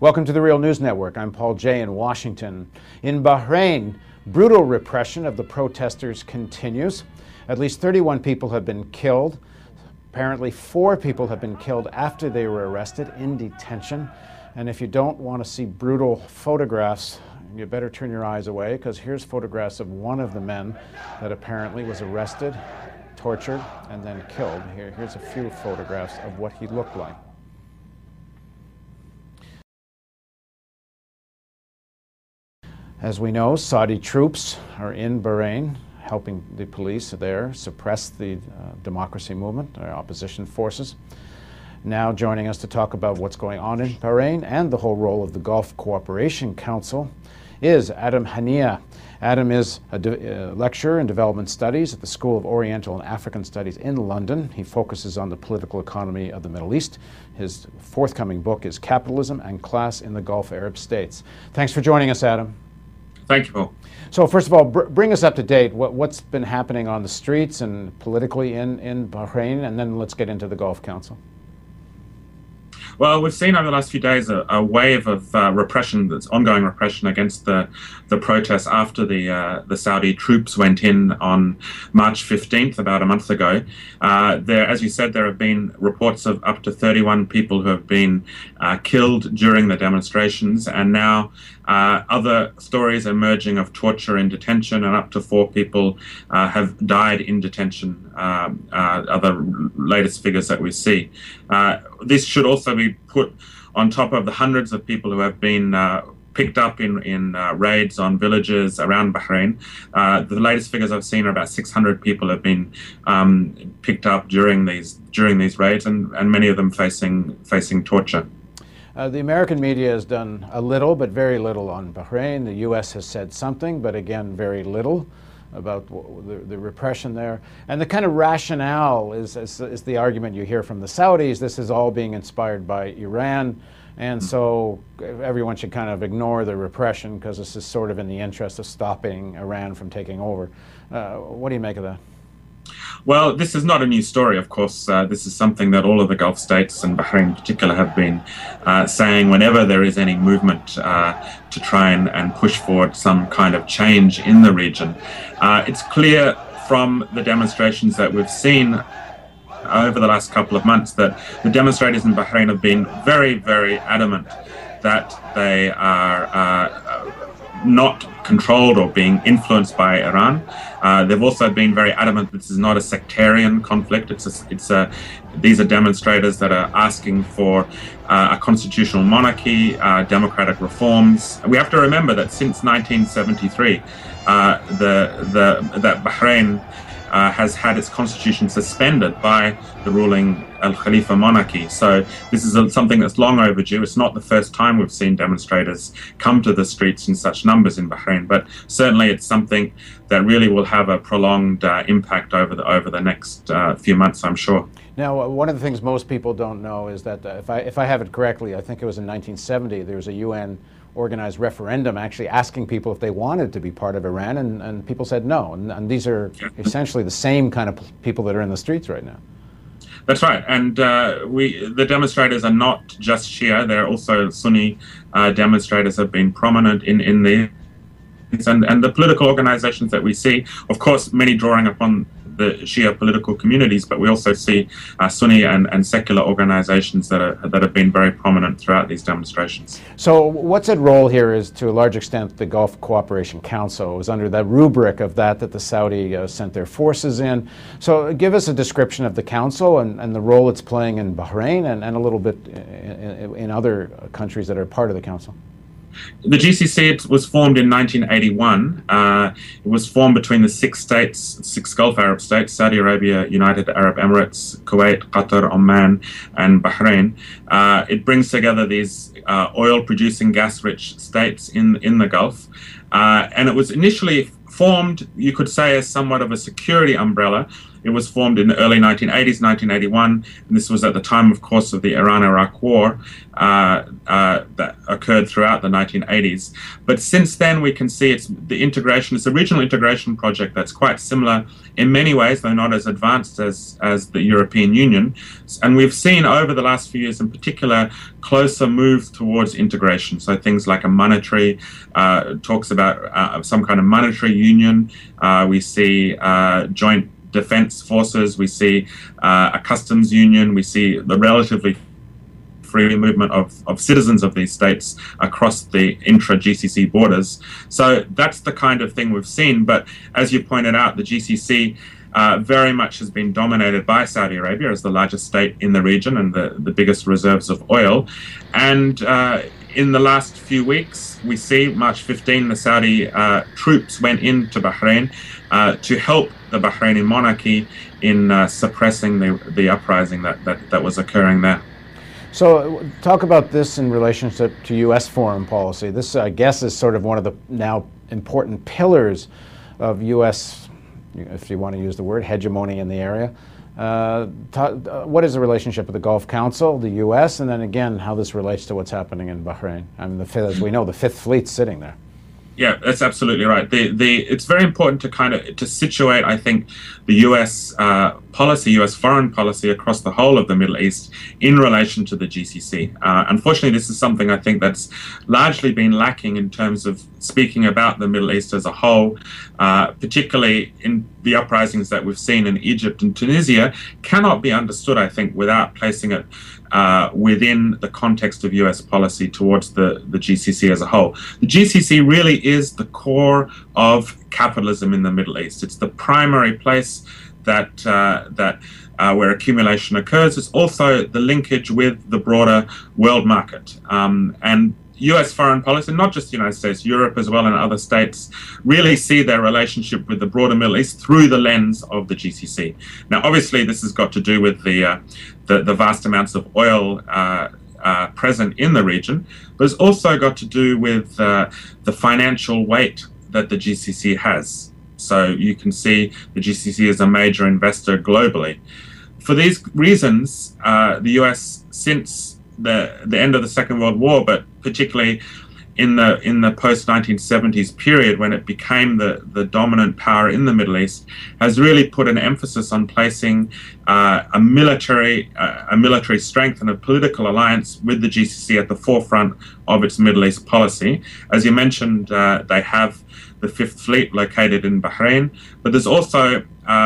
Welcome to the Real News Network. I'm Paul Jay in Washington. In Bahrain, brutal repression of the protesters continues. At least 31 people have been killed. Apparently 4 people have been killed after they were arrested in detention. And if you don't want to see brutal photographs, you better turn your eyes away, because here's photographs of one of the men that apparently was arrested, tortured, and then killed. Here's a few photographs of what he looked like. As we know, Saudi troops are in Bahrain, helping the police there suppress the democracy movement, or opposition forces. Now joining us to talk about what's going on in Bahrain and the whole role of the Gulf Cooperation Council is Adam Hania. Adam is a lecturer in development studies at the School of Oriental and African Studies in London. He focuses on the political economy of the Middle East. His forthcoming book is Capitalism and Class in the Gulf Arab States. Thanks for joining us, Adam. Thank you, Paul. So first of all, bring us up to date. What's been happening on the streets and politically in Bahrain, and then let's get into the Gulf Council. Well, we've seen over the last few days a wave of repression, that's ongoing repression against the protests after the Saudi troops went in on March 15th, about a month ago. As you said, there have been reports of up to 31 people who have been killed during the demonstrations, and now other stories emerging of torture in detention, and up to 4 people have died in detention, other latest figures that we see. This should also be put on top of the hundreds of people who have been picked up in raids on villages around Bahrain. The latest figures I've seen are about 600 people have been picked up during these raids, and many of them facing torture. The American media has done a little, but very little on Bahrain. The U.S. has said something, but again, very little about the repression there. And the kind of rationale is the argument you hear from the Saudis. This is all being inspired by Iran, and so everyone should kind of ignore the repression because this is sort of in the interest of stopping Iran from taking over. What do you make of that? Well, this is not a new story, of course. This is something that all of the Gulf states, and Bahrain in particular, have been saying whenever there is any movement to try and push forward some kind of change in the region. It's clear from the demonstrations that we've seen over the last couple of months that the demonstrators in Bahrain have been very, very adamant that they are not controlled or being influenced by Iran. They've also been very adamant that this is not a sectarian conflict. These are demonstrators that are asking for a constitutional monarchy, democratic reforms. We have to remember that since 1973, that Bahrain has had its constitution suspended by the ruling Al Khalifa monarchy. So this is something that's long overdue. It's not the first time we've seen demonstrators come to the streets in such numbers in Bahrain, but certainly it's something that really will have a prolonged impact over the next few months, I'm sure. Now, one of the things most people don't know is that if I have it correctly, I think it was in 1970, there was a UN organized referendum actually asking people if they wanted to be part of Iran, and people said no. And these are essentially the same kind of people that are in the streets right now. That's right, and the demonstrators are not just Shia; they're also Sunni demonstrators have been prominent in the and the political organizations that we see. Of course, many drawing upon the Shia political communities, but we also see Sunni and secular organizations that have been very prominent throughout these demonstrations. So what's at role here is, to a large extent, the Gulf Cooperation Council. It was under that rubric of that the Saudi sent their forces in. So give us a description of the council and the role it's playing in Bahrain and a little bit in other countries that are part of the council. The GCC was formed in 1981. It was formed between the 6 Gulf Arab states: Saudi Arabia, United Arab Emirates, Kuwait, Qatar, Oman, and Bahrain. It brings together these oil-producing, gas-rich states in the Gulf. And it was initially formed, you could say, as somewhat of a security umbrella It was formed in the early 1980s, 1981, and this was at the time, of course, of the Iran-Iraq War that occurred throughout the 1980s. But since then, we can see it's a regional integration project that's quite similar in many ways, though not as advanced as the European Union. And we've seen over the last few years, in particular, closer move towards integration. So things like a monetary, talks about some kind of monetary union. We see joint defense forces. We see a customs union. We see the relatively free movement of citizens of these states across the intra-GCC borders. So that's the kind of thing we've seen. But as you pointed out, the GCC very much has been dominated by Saudi Arabia as the largest state in the region and the biggest reserves of oil. And in the last few weeks, we see March 15, the Saudi troops went into Bahrain to help the Bahraini monarchy in suppressing the uprising that was occurring there. So talk about this in relationship to U.S. foreign policy. This, I guess, is sort of one of the now important pillars of U.S., if you want to use the word, hegemony in the area. What is the relationship with the Gulf Council, the U.S., and then again, how this relates to what's happening in Bahrain? I mean, as we know, the Fifth Fleet's sitting there. Yeah, that's absolutely right. It's very important to situate, I think, the U.S. policy, U.S. foreign policy across the whole of the Middle East in relation to the GCC. Unfortunately, this is something I think that's largely been lacking in terms of speaking about the Middle East as a whole, particularly in the uprisings that we've seen in Egypt and Tunisia, cannot be understood, I think, without placing it within the context of U.S. policy towards the GCC as a whole. The GCC really is the core of capitalism in the Middle East. It's the primary place that where accumulation occurs. It's also the linkage with the broader world market. And U.S. foreign policy, not just the United States, Europe as well, and other states, really see their relationship with the broader Middle East through the lens of the GCC. Now, obviously, this has got to do with the vast amounts of oil present in the region, but it's also got to do with the financial weight that the GCC has. So you can see the GCC is a major investor globally. For these reasons, the U.S., since the end of the Second World War, but particularly in the post-1970s period when it became the dominant power in the Middle East, has really put an emphasis on placing a military strength and a political alliance with the GCC at the forefront of its Middle East policy. As you mentioned, they have the Fifth Fleet located in Bahrain, but there's also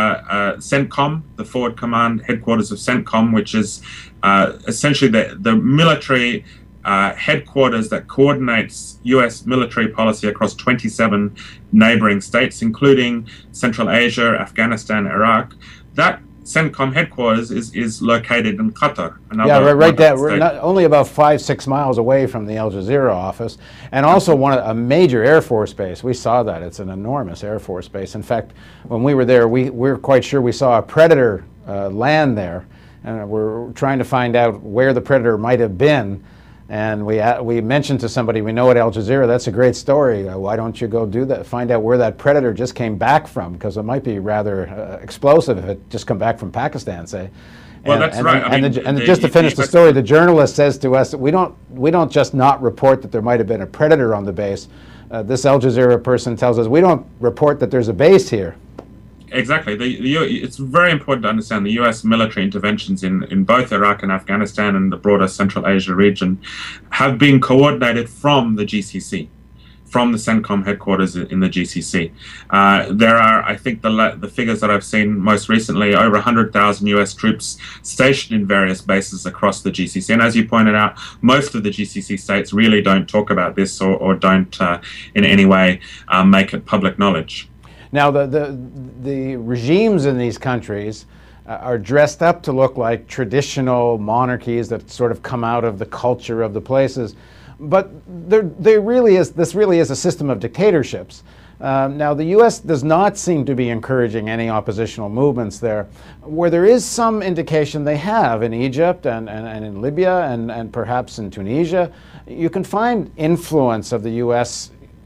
CENTCOM, the Forward Command headquarters of CENTCOM, which is essentially the military headquarters that coordinates U.S. military policy across 27 neighboring states, including Central Asia, Afghanistan, Iraq. That CENTCOM headquarters is located in Qatar. Right there. We're not only about 5-6 miles away from the Al Jazeera office, and also a major Air Force base. We saw that. It's an enormous Air Force base. In fact, when we were there, we're quite sure we saw a Predator land there, and we're trying to find out where the Predator might have been. And we mentioned to somebody, we know at Al Jazeera, that's a great story. Why don't you go do that? Find out where that Predator just came back from, because it might be rather explosive if it just come back from Pakistan, say. Well, that's right. Just to finish the story, the journalist says to us, we don't just not report that there might have been a Predator on the base. This Al Jazeera person tells us, we don't report that there's a base here. Exactly. It's very important to understand the U.S. military interventions in both Iraq and Afghanistan and the broader Central Asia region have been coordinated from the GCC, from the CENTCOM headquarters in the GCC. There are, I think, the figures that I've seen most recently, over 100,000 U.S. troops stationed in various bases across the GCC. And as you pointed out, most of the GCC states really don't talk about this or don't in any way make it public knowledge. Now, the regimes in these countries are dressed up to look like traditional monarchies that sort of come out of the culture of the places, but this really is a system of dictatorships. Now, the U.S. does not seem to be encouraging any oppositional movements there. Where there is some indication they have in Egypt and in Libya and perhaps in Tunisia, you can find influence of the U.S.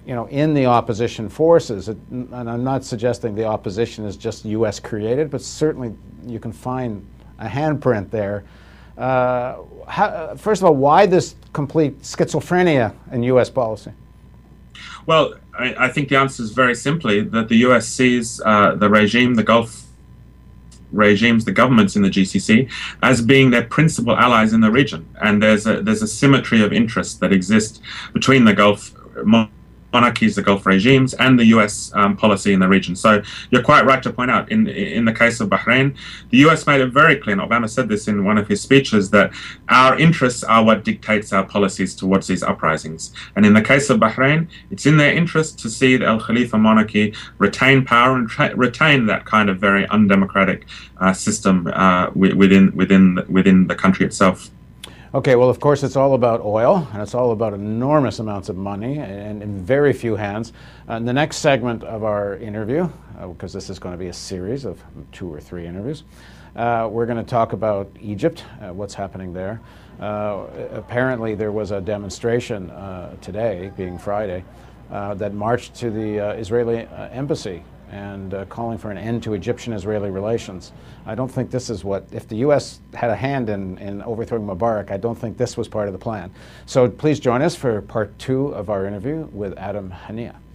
in the opposition forces. And I'm not suggesting the opposition is just U.S. created, but certainly you can find a handprint there. First of all, why this complete schizophrenia in U.S. policy? Well, I think the answer is very simply that the U.S. sees the regime, the Gulf regimes, the governments in the GCC, as being their principal allies in the region. And there's a symmetry of interest that exists between the Gulf monarchies, the Gulf regimes, and the U.S. Policy in the region. So you're quite right to point out, in the case of Bahrain, the U.S. made it very clear, and Obama said this in one of his speeches, that our interests are what dictates our policies towards these uprisings. And in the case of Bahrain, it's in their interest to see the Al Khalifa monarchy retain power and retain that kind of very undemocratic system within the country itself. Okay, well, of course, it's all about oil, and it's all about enormous amounts of money and in very few hands. In the next segment of our interview, because this is going to be a series of 2 or 3 interviews, we're going to talk about Egypt, what's happening there. Apparently, there was a demonstration today, being Friday, that marched to the Israeli embassy and calling for an end to Egyptian-Israeli relations. I don't think this is what, if the U.S. had a hand in overthrowing Mubarak, I don't think this was part of the plan. So please join us for part 2 of our interview with Adam Hania.